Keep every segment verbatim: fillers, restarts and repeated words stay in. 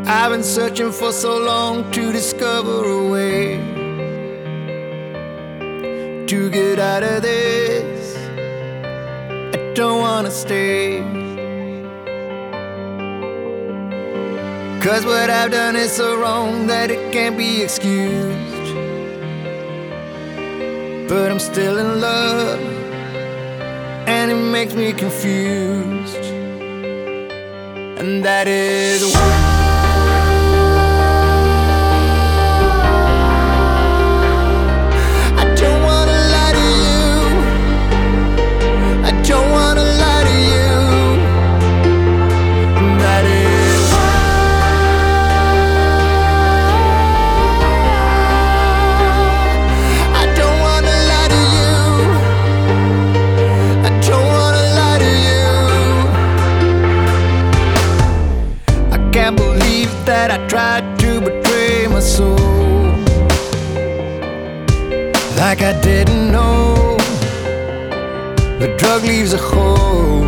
I've been searching for so long to discover a way to get out of this. I don't wanna stay, 'cause what I've done is so wrong that it can't be excused. But I'm still in love, and it makes me confused. And that is why that I tried to betray my soul, like I didn't know the drug leaves a hole.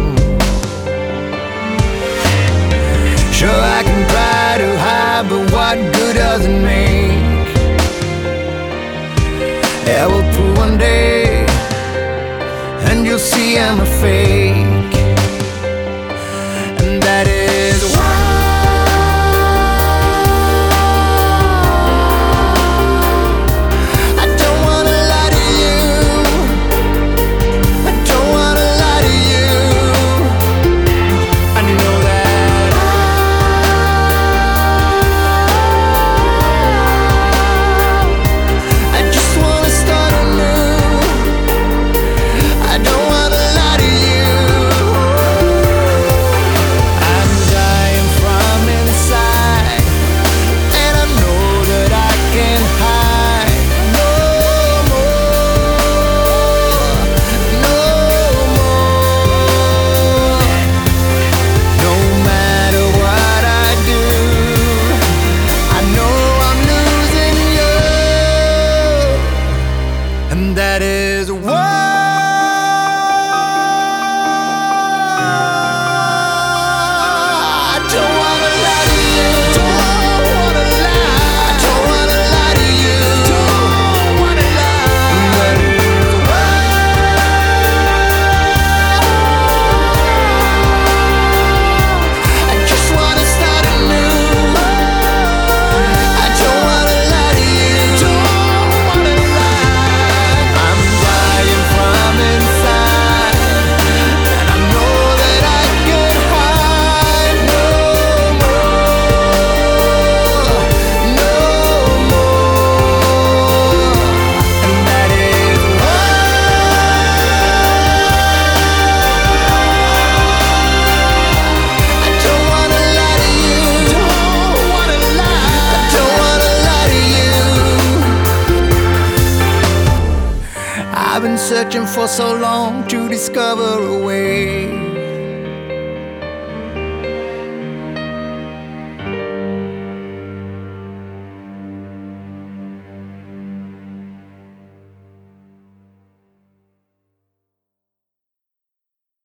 Sure, I can try to hide, but what good does it make? I will prove one day, and you'll see I'm a fake. And that is why that is why I don't wanna lie to you. Don't wanna lie. I don't wanna lie to you. Don't wanna lie. That is why I just wanna start anew. I don't wanna lie to you. Don't wanna lie. I've been searching for so long to discover a way